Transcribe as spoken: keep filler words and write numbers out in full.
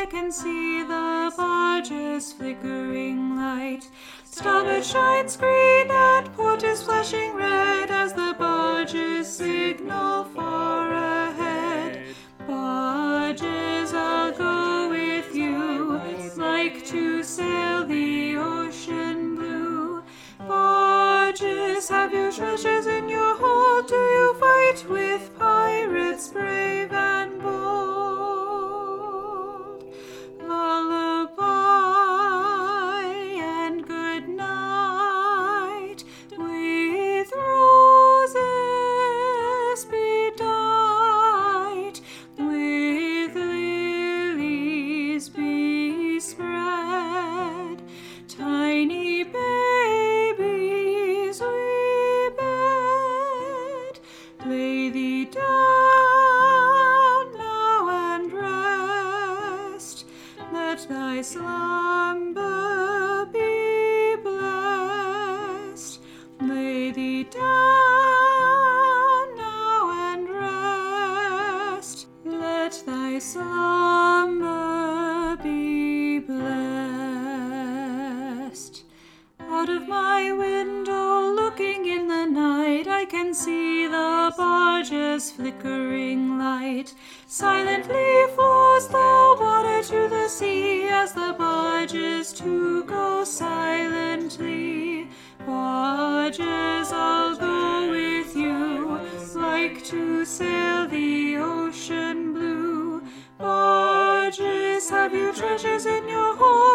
can see the barge's flickering light. Starboard shines green and port is flashing red as the barges signal far ahead. Barges, I'll go with you, like to sail the ocean blue. Barges, have you treasures in your hold? Do you fight with pirates brave and bold? Lullaby and good night, with roses bedight, with lilies bespread. Tiny babies we bed, lay thee down now and rest. Let thy slumber be blessed. Lay thee down now and rest. Let thy slumber be blessed. Out of my window, looking in the night, I can see the barge's flickering light. Silently flows the water to the sea as the barges too go silently. Barges, I'll go with you, like to sail the ocean blue. Barges, have you treasures in your hold?